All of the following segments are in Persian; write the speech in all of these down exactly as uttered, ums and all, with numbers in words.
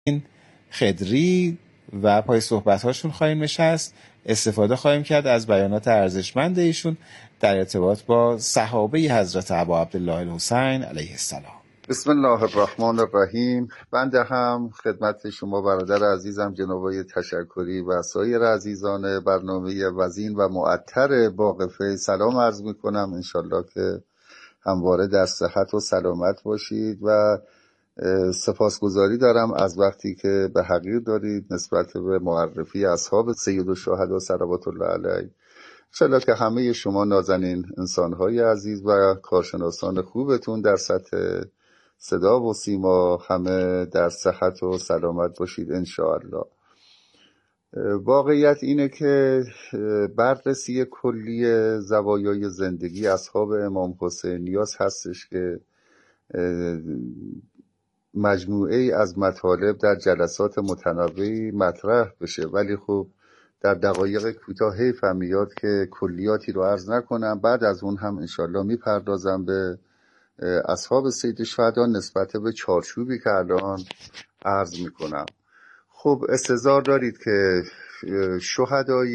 خدری و پای صحبت‌هاشون خواهیم نشست. استفاده خواهیم کرد از بیانات ارزشمند ایشون در ارتباط با صحابه حضرت ابا عبدالله الحسین علیه السلام. بسم الله الرحمن الرحیم. بنده هم خدمت شما برادر عزیزم جناب آقای تشکری و سایر عزیزان برنامه وزین و معطر باقفه سلام عرض میکنم. انشالله که همواره در صحت و سلامت باشید و سپاسگزاری دارم از وقتی که به حقیر دارید نسبت به معرفی اصحاب سید الشهدا صلوات الله علیه. انشالله که همه شما نازنین انسانهای عزیز و کارشناسان خوبتون در سطح صدا و سیما همه در صحت و سلامت باشید انشاءالله. واقعیت اینه که بررسی کلی زوایای زندگی اصحاب امام حسین نیاز هستش که مجموعه از مطالب در جلسات متنوعی مطرح بشه، ولی خب در دقایق کوتاه حیف هم میاد که کلیاتی رو عرض نکنم. بعد از اون هم انشالله میپردازم به اصحاب سید شهدا نسبت به چارچوبی که الان عرض میکنم. خب استحضار دارید که شهدای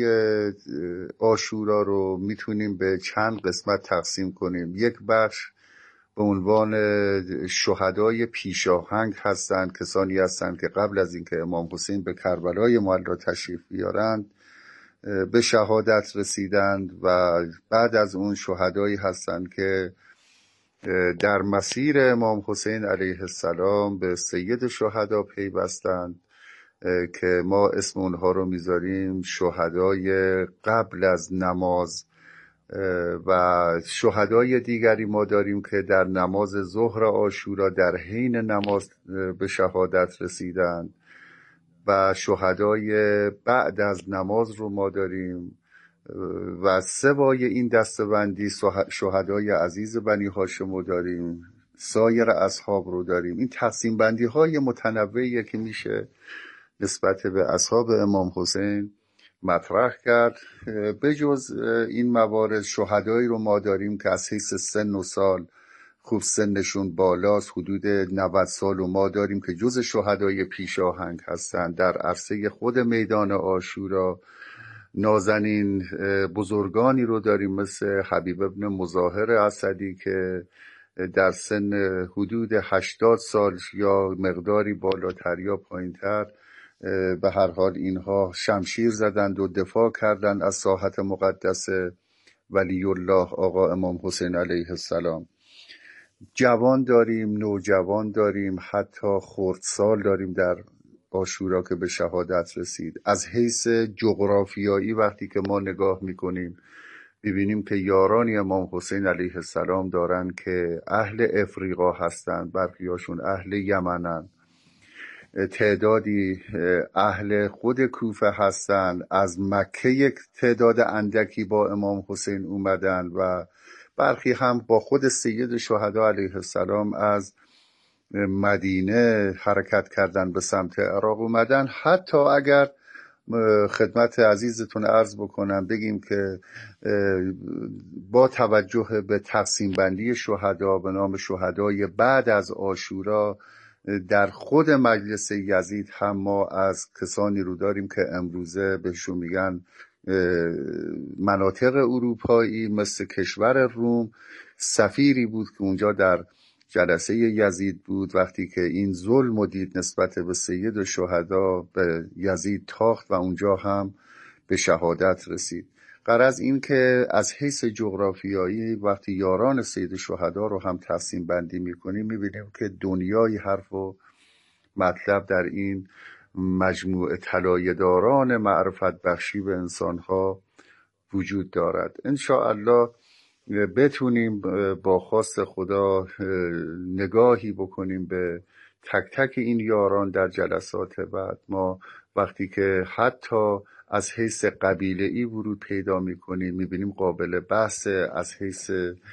عاشورا رو میتونیم به چند قسمت تقسیم کنیم. یک بخش به عنوان شهدای پیشاهنگ هستند، کسانی هستند که قبل از اینکه امام حسین به کربلای معلی تشریف بیارند به شهادت رسیدند و بعد از اون شهدایی هستند که در مسیر امام حسین علیه السلام به سید شهدا پیوستند که ما اسم اونها رو میذاریم شهدای قبل از نماز. و شهدای دیگری ما داریم که در نماز ظهر عاشورا در حین نماز به شهادت رسیدند و شهدای بعد از نماز رو ما داریم و سوای این دسته‌بندی شهدای عزیز بنی هاشم رو داریم، سایر اصحاب رو داریم. این تقسیم بندی های متنوعی که میشه نسبت به اصحاب امام حسین مطرح کرد. بجز این موارد شهدایی رو ما داریم که از حیث سن و سال خوب سنشون بالاست، حدود نود سال، و ما داریم که جز شهدای پیشاهنگ هستند. در عرصه خود میدان عاشورا نازنین بزرگانی رو داریم مثل حبیب ابن مظاهر اسدی که در سن حدود هشتاد سال یا مقداری بالاتر یا پایینتر به هر حال اینها شمشیر زدند و دفاع کردند از ساحت مقدس ولی الله آقا امام حسین علیه السلام. جوان داریم، نوجوان داریم، حتی خردسال داریم در عاشورا که به شهادت رسید. از حیث جغرافیایی وقتی که ما نگاه میکنیم ببینیم که یارانی امام حسین علیه السلام دارن که اهل افریقا هستند، برخیاشون اهل یمنن، تعدادی اهل خود کوفه هستند، از مکه یک تعداد اندکی با امام حسین اومدن و برخی هم با خود سید شهدا علیه السلام از مدینه حرکت کردن به سمت عراق اومدن. حتی اگر خدمت عزیزتون عرض بکنم بگیم که با توجه به تقسیم بندی شهدا به نام شهدای بعد از عاشورا در خود مجلس یزید هم ما از کسانی رو داریم که امروزه بهشون میگن مناطق اروپایی مثل کشور روم. سفیری بود که اونجا در جلسه یزید بود، وقتی که این ظلم و دید نسبت به سید شهدا به یزید تاخت و اونجا هم به شهادت رسید. غرض این که از حیث جغرافیایی وقتی یاران سید شهدا رو هم تقسیم بندی میکنیم میبینیم که دنیای حرف و مطلب در این مجموعه طلایه‌داران معرفت بخشی به انسانها وجود دارد. انشاءالله بتونیم با خواست خدا نگاهی بکنیم به تک تک این یاران در جلسات بعد. ما وقتی که حتی از حیث قبیله ای ورود پیدا میکنیم میبینیم قابل بحث. از حیث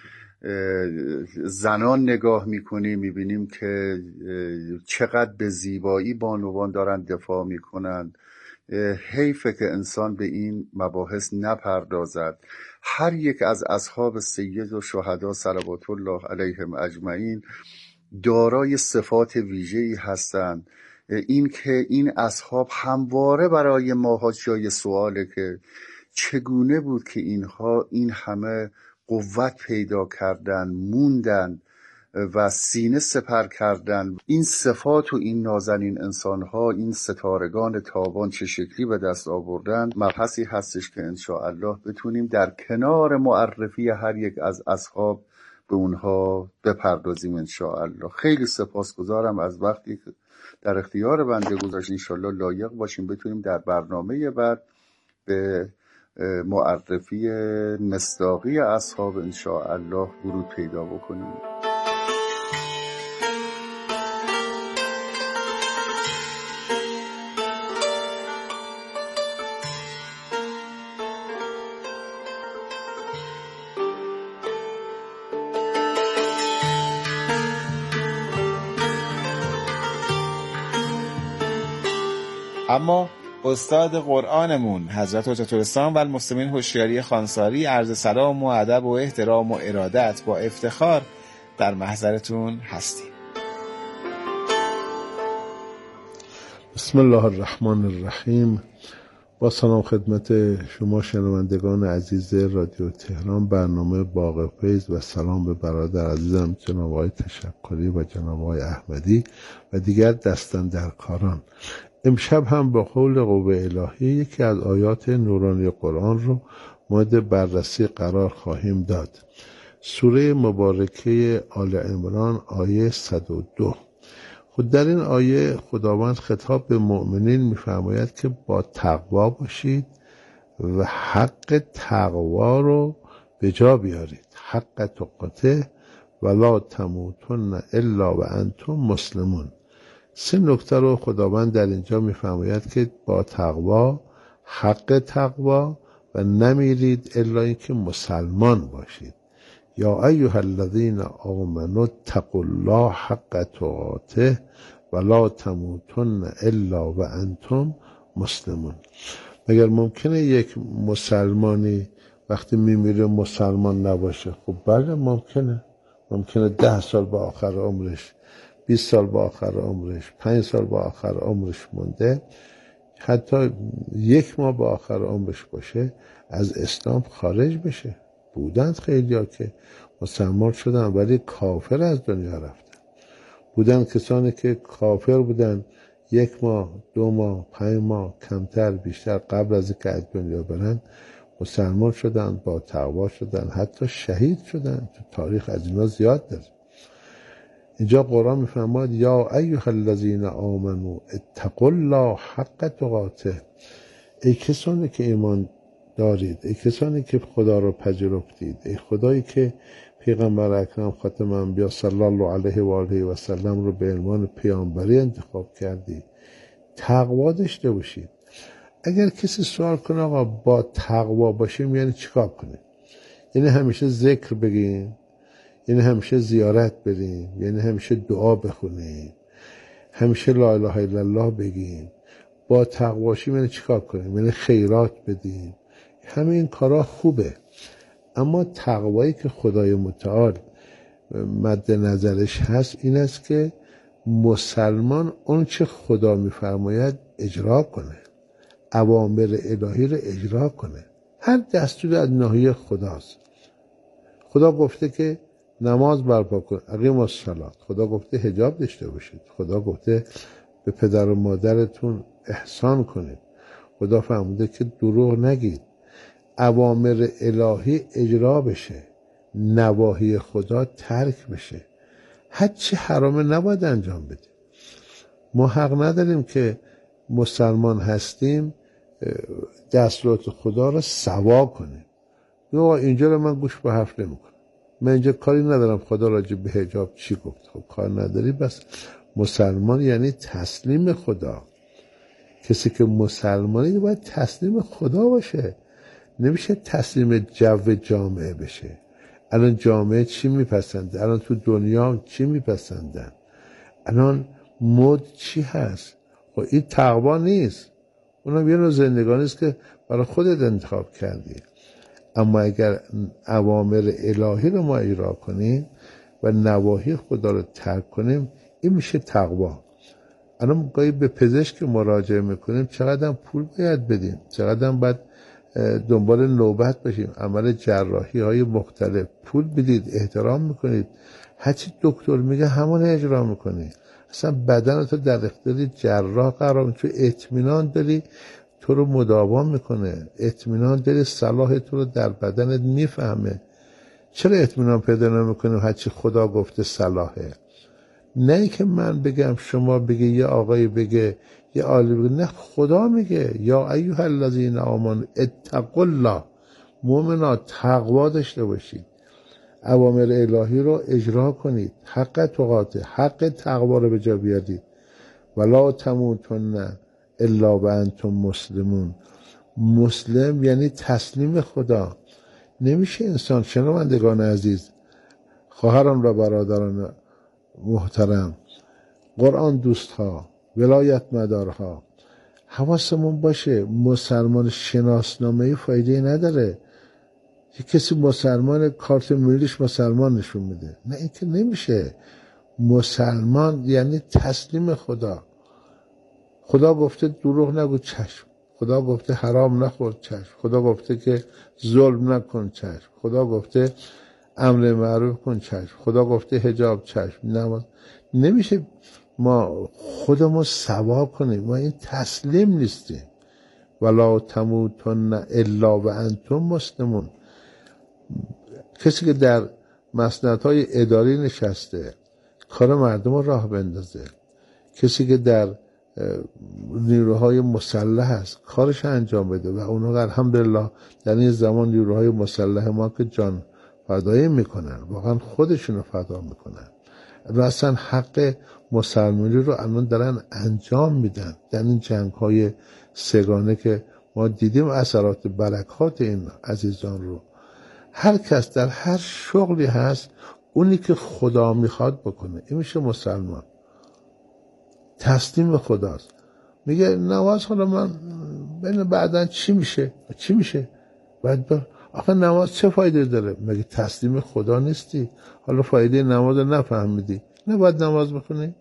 زنان نگاه میکنیم میبینیم که چقدر به زیبایی بانوان دارن دفاع میکنن. حیفه که انسان به این مباحث نپردازد. هر یک از اصحاب سید و شهدا صلوات الله علیهم اجمعین دارای صفات ویژه‌ای هستند این که این اصحاب همواره برای ماها جای سواله که چگونه بود که اینها این همه قوت پیدا کردن، موندن و سینه سپر کردن. این صفات و این نازنین انسانها، این ستارگان تابان چه شکلی به دست آوردن، مبحثی هستش که انشاءالله بتونیم در کنار معرفی هر یک از اصحاب به اونها بپردازیم انشاءالله. خیلی سپاسگزارم از وقتی که در اختیار بنده گذاشت. انشاءالله لایق باشیم بتونیم در برنامه بعد به معرفی مصداقی اصحاب انشاءالله ورود پیدا بکنیم. اما استاد قرآنمون حضرت حجت الاسلام و المسلمین هوشیاری خانساری عرض سلام و ادب و احترام و ارادت با افتخار در محضرتون هستیم. بسم الله الرحمن الرحیم. با سلام خدمت شما شنوندگان عزیز رادیو تهران، برنامه باغ فیض، و سلام به برادر عزیزم جناب آقای تشکری و جناب آقای احمدی و دیگر دستاندرکاران. امشب هم با قول قوه الهی یکی از آیات نورانی قرآن رو مورد بررسی قرار خواهیم داد. سوره مبارکه آل عمران آیه صد و دو. خود در این آیه خداوند خطاب به مؤمنین می‌فرماید که با تقوا باشید و حق تقوا رو به جا بیارید، حق تقاته ولا تموتن الا و انتم مسلمون. سه نکته رو خداوند در اینجا می‌فرماید که با تقوا، حق تقوا و نمیرید الا اینکه مسلمان باشید. یا ایها الذین آمنوا اتقوا الله حق تقاته ولا تموتن الا و انتم مسلمون. مگر ممکنه یک مسلمانی وقتی میمیره مسلمان نباشه؟ خب بله ممکنه. ممکنه ده سال با آخر عمرش، بیست سال با آخر عمرش، پنج سال با آخر عمرش مونده، حتی یک ماه با آخر عمرش باشه، از اسلام خارج بشه. بودند خیلی ها که مسلمان شدن ولی کافر از دنیا رفتن. بودند کسانی که کافر بودن، یک ماه، دو ماه، پنج ماه، کمتر بیشتر قبل از اینکه از دنیا برن مسلمان شدن، با تقوا شدن، حتی شهید شدن. تو تاریخ از اینا زیاد داره. اینجا قرآن میفرماید یا ایها الذین آمنوا اتقوا الله حق تقاته. ای کسانی که ایمان دارید، ای کسانی که خدا رو پذیرفتید، ای خدایی که پیغمبر اکرم خاتم انبیا صلی الله علیه و آله و سلم رو به عنوان پیامبری انتخاب کردید، تقوا داشته باشید. اگر کسی سوال کنه آقا با تقوا باشیم یعنی چیکار کنیم؟ یعنی همیشه ذکر بگیم، یعنی همیشه زیارت بریم، یعنی همیشه دعا بخونیم، همیشه لا اله الا الله بگیم؟ با تقوا باشیم یعنی چیکار کنیم؟ یعنی خیرات بدیم. همه این کارا خوبه، اما تقوایی که خدای متعال مد نظرش هست این است که مسلمان اون چه خدا میفرماید اجرا کنه، اوامر الهی رو اجرا کنه. هر دستور از ناحیه خداست. خدا گفته که نماز برپا کن، اقیم الصلاة. خدا گفته حجاب داشته باشید. خدا گفته به پدر و مادرتون احسان کنید. خدا فرموده که دروغ نگید. اوامر الهی اجرا بشه، نواهی خدا ترک بشه. هر چی حرامه نباید انجام بدیم. ما حق نداریم که مسلمان هستیم دستورات خدا رو سوا کنیم. یا اینجا رو من گوش به حرف نمیکنم، من اینجا کاری ندارم خدا راجع به حجاب چی گفت. خب کار نداری، بس مسلمان یعنی تسلیم خدا. کسی که مسلمانی باید تسلیم خدا باشه، نمیشه تسلیم جو جامعه بشه. الان جامعه چی میپسنده؟ الان تو دنیا چی میپسندن؟ الان مد چی هست؟ خب این تقوا نیست. اونم یه نوع زندگانی است که برای خودت انتخاب کردی. اما اگر اوامر الهی رو ما اجرا کنیم و نواهی خدا رو ترک کنیم، این میشه تقوا. الان گاهی به پزشک مراجعه میکنیم چقدر پول باید بدیم، چقدر باید دنبال نوبت باشیم، عمل جراحی های مختلف پول بدید، احترام میکنید، هرچی دکتر میگه همون اجرا میکنید. اصلا بدن تو در اختیار جراح قرار میدی، تو اطمینان داری تو رو مداوا میکنه، اطمینان داری صلاح تو رو در بدنت میفهمه. چرا اطمینان پیدا نمیکنیم هرچی خدا گفته صلاحه؟ نه ای که من بگم، شما بگه، یه آقای بگه، یه عالم بگه، نه خدا میگه یا ایها الذین آمنوا اتقوا الله، مؤمنا تقوا داشته باشید، اوامر الهی رو اجرا کنید، حق تقاته، حق تقوا رو به جا بیارید. ولا تموتن الا و انتم مسلمون. مسلم یعنی تسلیم خدا. نمیشه انسان، شنوندگان عزیز، خواهران و برادران محترم، قرآن دوست ها، ولایت مدارها، حواسمون باشه مسلمان شناسنامه‌ای فایده نداره. یه کسی مسلمان کارت ملیش مسلمان نشون میده، نه این که نمیشه. مسلمان یعنی تسلیم خدا. خدا گفته دروغ نگو، چشم. خدا گفته حرام نخور، چشم. خدا گفته که ظلم نکن، چشم. خدا گفته امر معروف کن، چشم. خدا گفته حجاب، چشم. نماز. نمیشه ما خودمون سوا کنیم، ما این تسلیم نیستیم. ولا تموتن الا و انتم مسلمون. کسی که در مسندهای اداری نشسته کار مردم رو راه بندازه، کسی که در نیروهای مسلح هست کارش انجام بده و اونها الحمدلله در این زمان نیروهای مسلح ما که جان فدایی میکنن، واقعا خودشون رو فدا میکنن و اصلا حق مسلمانی رو الان دارن انجام میدن در این جنگ های سگانه که ما دیدیم اثرات برکات این عزیزان رو. هر کس در هر شغلی هست اونی که خدا میخواد بکنه، این میشه مسلمان، تسلیم خداست. میگه نماز حالا من بین بعدن چی میشه چی میشه باید بر... آخه نماز چه فایده داره؟ مگه تسلیم خدا نیستی؟ حالا فایده نماز رو نفهمیدی، نباید نماز بخونی؟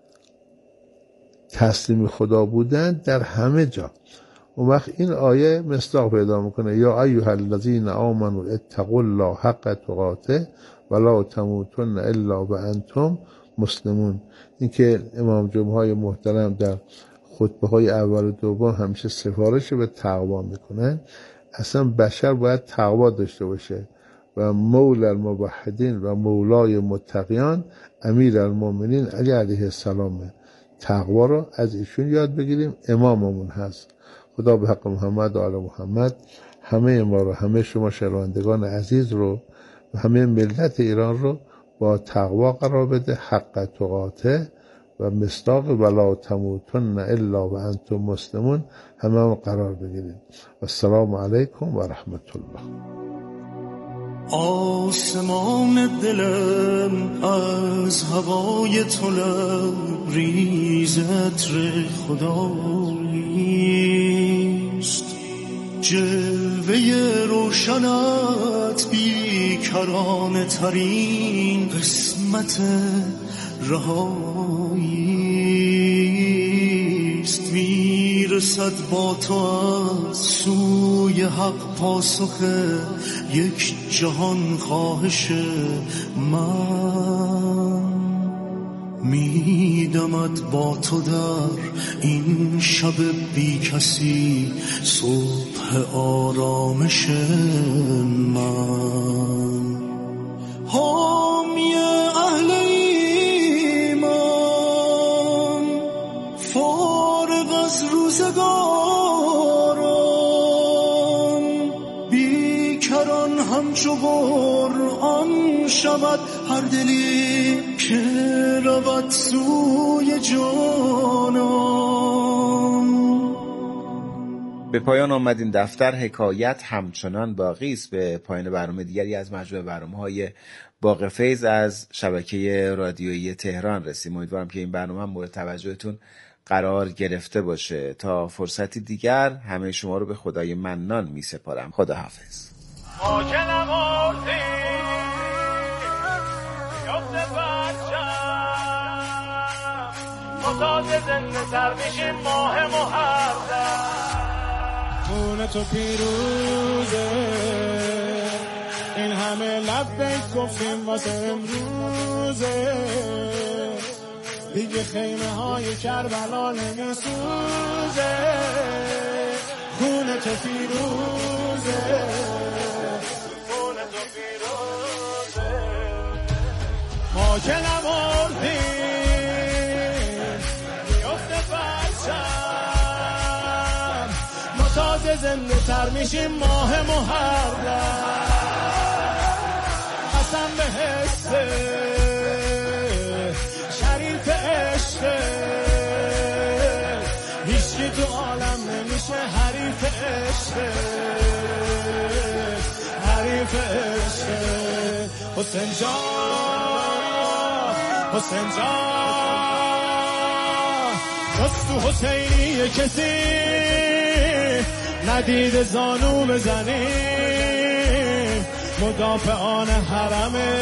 تسلیم خدا بودن در همه جا. اون وقت این آیه مصداق پیدا میکنه، یا ایها الذین آمنوا اتقوا الله حق تقاته ولا تموتن الا و انتم مسلمون. این که امام جمعه محترم در خطبه های اول و دوم همیشه سفارش به تقوا میکنن. اصلا بشر باید تقوا داشته باشه و مولا الموحدین و مولای متقیان امیر المؤمنین علی علیه السلام. تقوا رو از ایشون یاد بگیریم، اماممون هست. خدا به حق محمد و آل محمد همه ما رو، همه شما شنوندگان عزیز رو و همه ملت ایران رو با تقوا قرار بده، حق تقاته و مصداق ولا تموتن الا و انتم مسلمون همه هم قرار بگیریم. و السلام علیکم و رحمت الله. آسمان دلم از هوای تو لبریز عطر خداییست، جلوه روشنت بیکرانه ترین قسمت رهاییست. میرسد با تو از سوی حق پاسخ یک جهان خواهش من، میدمد با تو در این شب بی کسی صبح آرامش من. حامی اهل ایمان فارغ از روزگاران، بیکران همچو قرآن شود هر دلی که رود سوی جانان. به پایان آمد این دفتر. حکایت همچنان باقی است. به پایان برنامه دیگری از مجموعه برنامه‌های باغ فیض از شبکه رادیویی تهران رسیم. امیدوارم که این برنامه هم مورد توجهتون قرار گرفته باشه. تا فرصتی دیگر همه شما رو به خدای منان می سپارم. خدا حافظ. ما تازه زنده تر میشیم ماه محرم. خون تو پیروزه این همه لبیک گفتیم واسه امروزه، دیگه خیمه های کربلا نمیسوزه. خون تو پیروزه خون تو پیروزه، ما که نمردیم بیفته پرچم، ما تازه زنده تر میشیم ماه محرم. قسم به حسه شریف عشقه، هیچکی تو عالم نمیشه حریف عشقه، حریف عشقه. حسین جان حسین جان بس تو حسینی کسی ندید زانو بزنی، مدافعان حرمه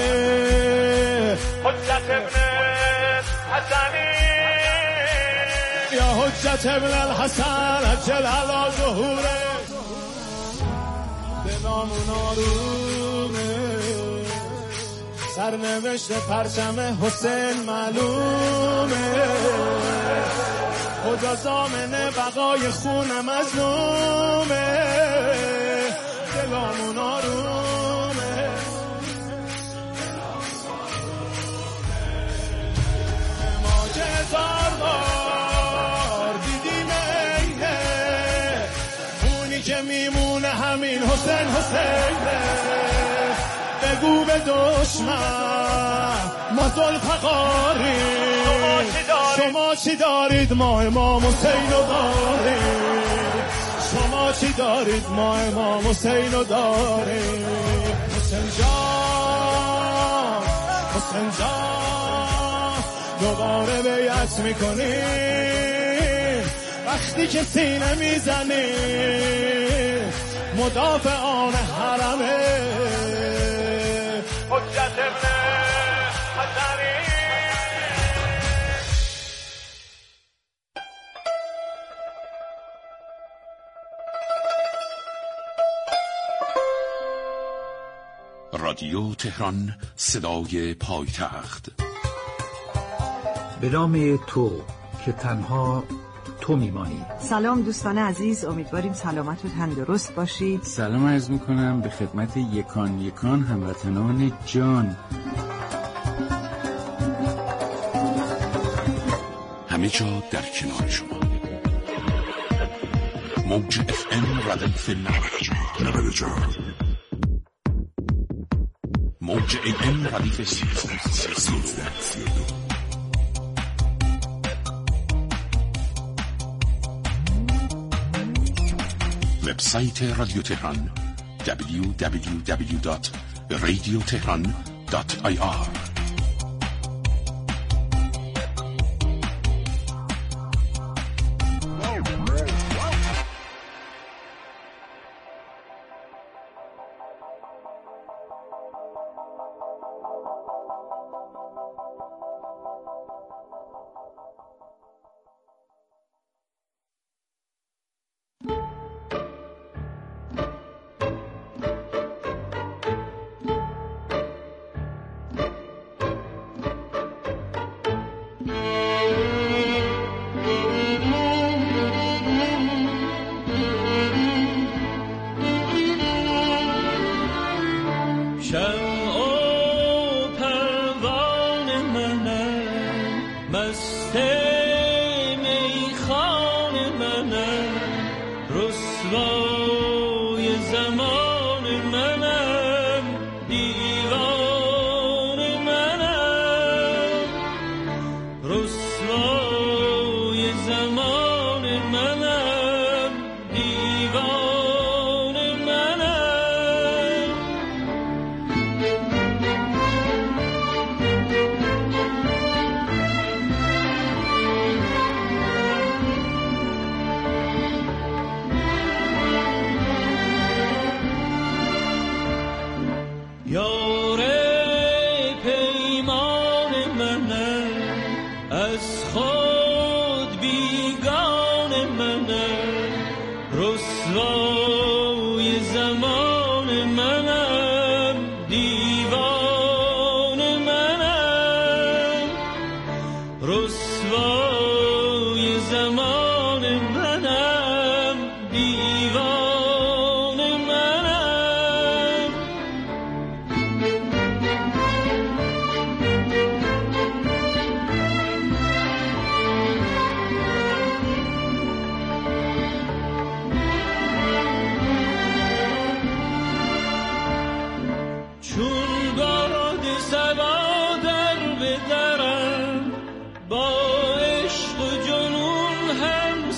حجت ابن حسنی، یا حجت ابن الحسن عجل علی ظهوره. دلامون آرومه سرنوشت پرچم حسین معلومه، خدا ضامن بقای خون مظلومه. دلامون آرومه ما که هزار بار دیدیم اینه، اونی که میمونه همین حسین حسینه. بگو به دشمن ما ذوالفقاریم، شما چی دارید ما امام حسین رو داریم، شما چی دارید ما امام حسین رو داریم. حسین جان حسین جان دوباره بیعت میکنیم وقتی که سینه میزنیم، مدافعان حرمه حجت ابن حسنی. رادیو تهران، صدای پایتخت. به نام تو که تنها تو میمانی. سلام دوستان عزیز، امیدواریم سلامت و تندرست باشید. سلام عرض میکنم به خدمت یکان یکان هموطنان جان. همه جا در کنار شما. موج اف ام ردیف نود و چهار، موج ای ام ردیف سیزده. وبسایت رادیو تهران دبلیو دبلیو دبلیو دات رادیو تهران دات آی آر.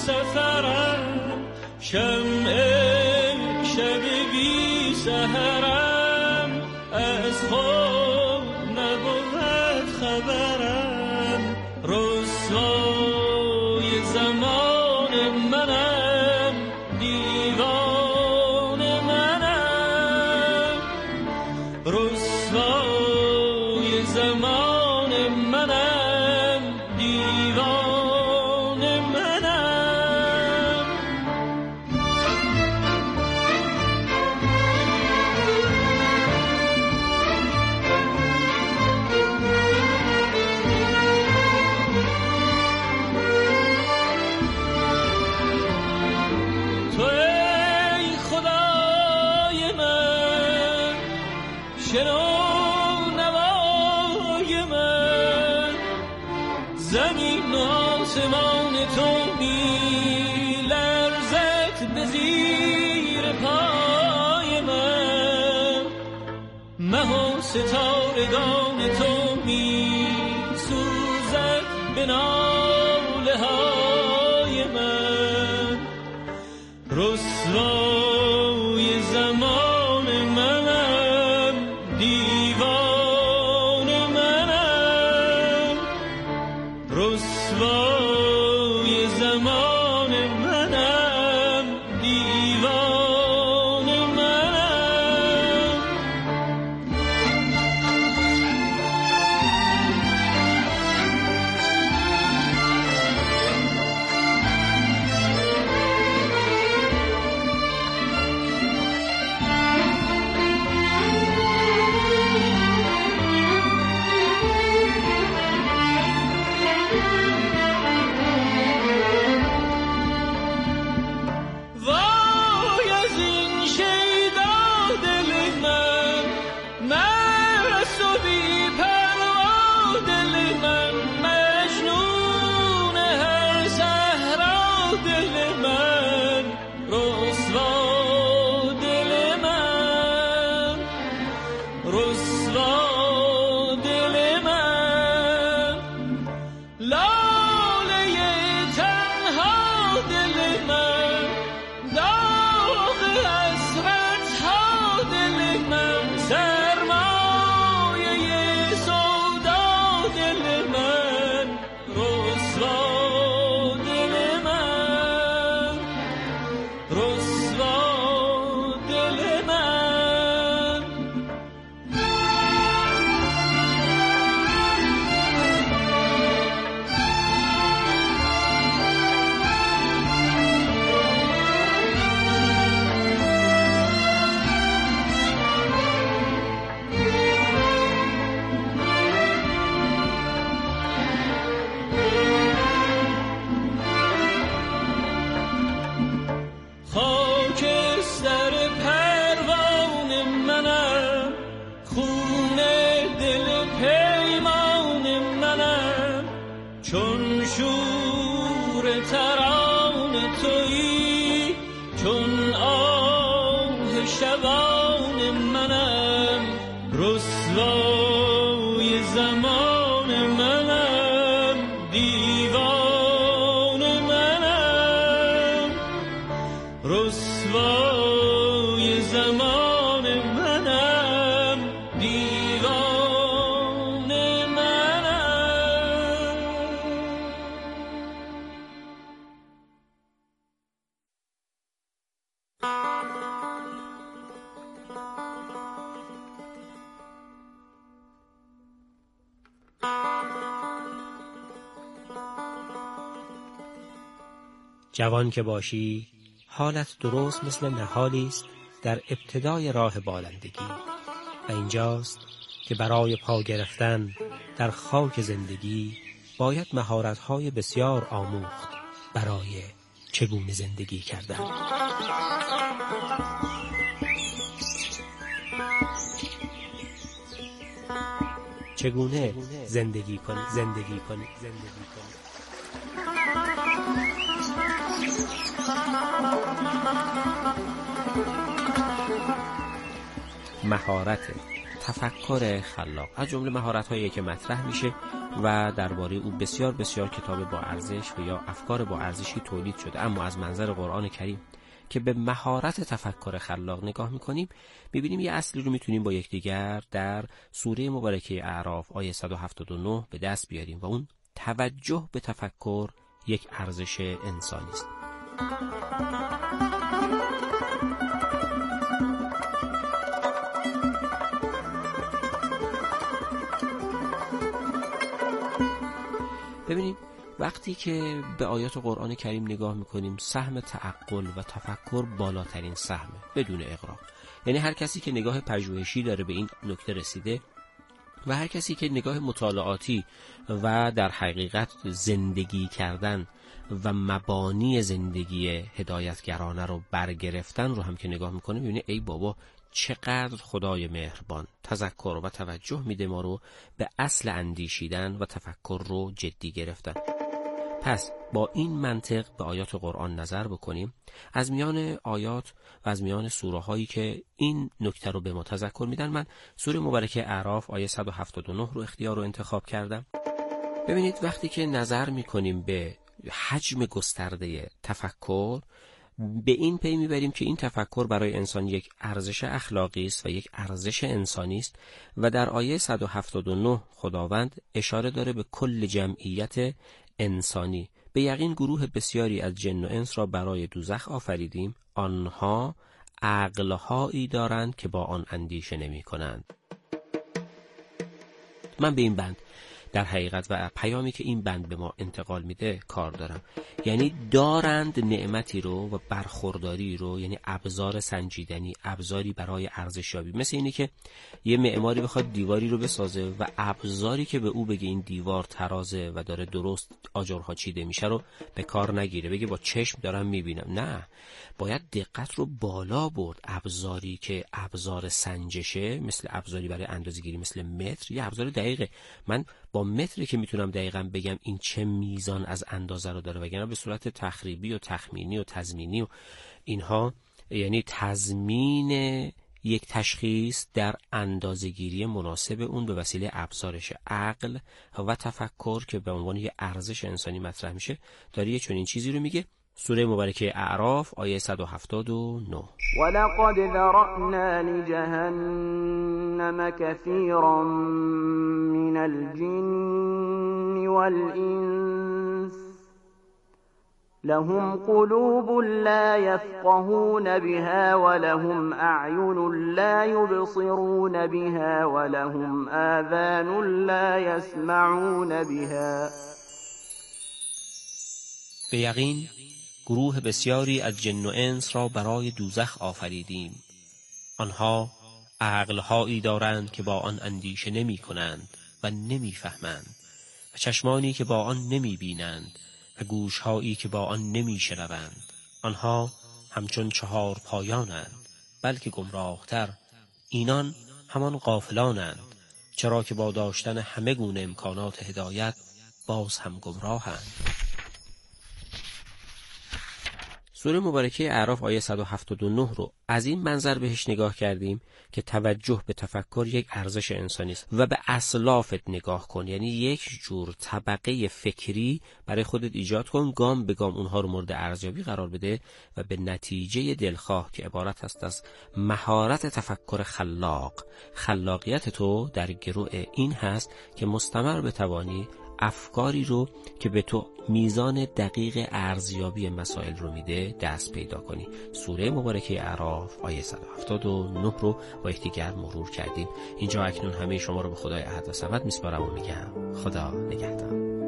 سفرم، شمع شب بی سحرم، از خود نبود خبرم، رسوای زمان منم، دیوان منم، رسوای زمان منم، دیوان منم. تو ای خدای من، شنو نوای من، زمین و آسمان تو می لرزد به زیر پای من، مه و ستارگان تو می سوزد به ناله های من، رسوای زمان منم، دیوان منم، رسوای زمان منم، دیوان منم. وای از این شیدا دل من، مست و بی پروا دل من، مجنون هر صحرا دل من، رسوا دل من، رسوا دل من، لاله تنها دل من، داغ حسرت ها دل من، سرمایه سودا دل من، رسوا دل من، رسوا دل من. خاکستر پروان منم، خون دل پیمان منم، چون شور تران تویی، چون آه شبان منم، رسوای زمان منم، دیوان منم، رسوای زمان منم، دیوان منم. جوان که باشی حالت درست مثل نهالی است در ابتدای راه بالندگی و اینجاست که برای پا گرفتن در خاک زندگی باید مهارت‌های بسیار آموخت برای چگونه زندگی کردن. چگونه زندگی کنی زندگی کنی زندگی کنی مهارت تفکر خلاق از جمله مهارت‌هایی که مطرح میشه و درباره او بسیار بسیار کتاب با ارزش و یا افکار با ارزشی تولید شده. اما از منظر قرآن کریم که به مهارت تفکر خلاق نگاه میکنیم، میبینیم یه اصلی رو میتونیم با یکدیگر در سوره مبارکه اعراف آیه صد و هفتاد و نه به دست بیاریم و اون توجه به تفکر یک ارزش انسانی است. ببینیم وقتی که به آیات قرآن کریم نگاه میکنیم، سهم تعقل و تفکر بالاترین سهمه بدون اغراق. یعنی هر کسی که نگاه پژوهشی داره به این نکته رسیده و هر کسی که نگاه مطالعاتی و در حقیقت زندگی کردن و مبانی زندگی هدایتگرانه رو برگرفتن رو هم که نگاه میکنه، میبینه ای بابا چقدر خدای مهربان تذکر و توجه میده ما رو به اصل اندیشیدن و تفکر رو جدی گرفتن. پس با این منطق به آیات قرآن نظر بکنیم. از میان آیات و از میان سوره هایی که این نکته رو به ما تذکر میدن، من سوره مبارکه اعراف آیه صد و هفتاد و نه رو اختیار رو انتخاب کردم. ببینید وقتی که نظر میکنیم به حجم گسترده تفکر، به این پی میبریم که این تفکر برای انسان یک ارزش اخلاقی است و یک ارزش انسانی است و در آیه صد و هفتاد و نه خداوند اشاره داره به کل جمعیت انسانی. به یقین گروه بسیاری از جن و انس را برای دوزخ آفریدیم، آنها عقلهایی دارند که با آن اندیشه نمی کنند. من به این بند در حقیقت و پیامی که این بند به ما انتقال میده کار دارم. یعنی دارند نعمتی رو و برخورداری رو، یعنی ابزار سنجیدنی، ابزاری برای ارزشیابی. مثل اینه که یه معماری بخواد دیواری رو بسازه و ابزاری که به او بگه این دیوار ترازه و داره درست آجرها چیده میشه رو به کار نگیره، بگه با چشم دارم میبینم. نه، باید دقت رو بالا برد. ابزاری که ابزار سنجشه، مثل ابزاری برای اندازه‌گیری مثل متر، یه ابزار دقیقه. من با متری که میتونم دقیقاً بگم این چه میزان از اندازه رو داره، وگرنه به صورت تخریبی و تخمینی و تضمینی و اینها، یعنی تضمین یک تشخیص در اندازه‌گیری مناسب اون به وسیله ابزارش عقل و تفکر که به عنوان یک ارزش انسانی مطرح میشه، داره یه چنین چیزی رو میگه. سوره مبارکه اعراف آیه صد و هفتاد و نه: ولقد ذرأنا لجهنم كثيرا من الجن والإنس لهم قلوب لا يفقهون بها ولهم أعين لا يبصرون بها ولهم آذان لا يسمعون بها. به یقین گروه بسیاری از جن و انس را برای دوزخ آفریدیم. آنها عقلهایی دارند که با آن اندیشه نمی کنند و نمی فهمند و چشمانی که با آن نمی بینند و گوشهایی که با آن نمی شنوند. آنها همچون چهار پایانند، بلکه گمراهتر. اینان همان غافلانند، چرا که با داشتن همه گونه امکانات هدایت باز هم گمراهند. سوره مبارکه اعراف آیه صد و هفتاد و نه رو از این منظر بهش نگاه کردیم که توجه به تفکر یک ارزش انسانی است و به اسلافت نگاه کن، یعنی یک جور طبقه فکری برای خودت ایجاد کن، گام به گام اونها رو مورد ارزیابی قرار بده و به نتیجه دلخواه که عبارت است از مهارت تفکر خلاق. خلاقیت تو در گروه این هست که مستمر بتوانی افکاری رو که به تو میزان دقیق ارزیابی مسائل رو میده دست پیدا کنی. سوره مبارکه اعراف آیه صد و هفتاد و نه رو با یکدیگر مرور کردیم. اینجا اکنون همه شما رو به خدای احد و صمد میسپارم و میگم خدا نگهدار.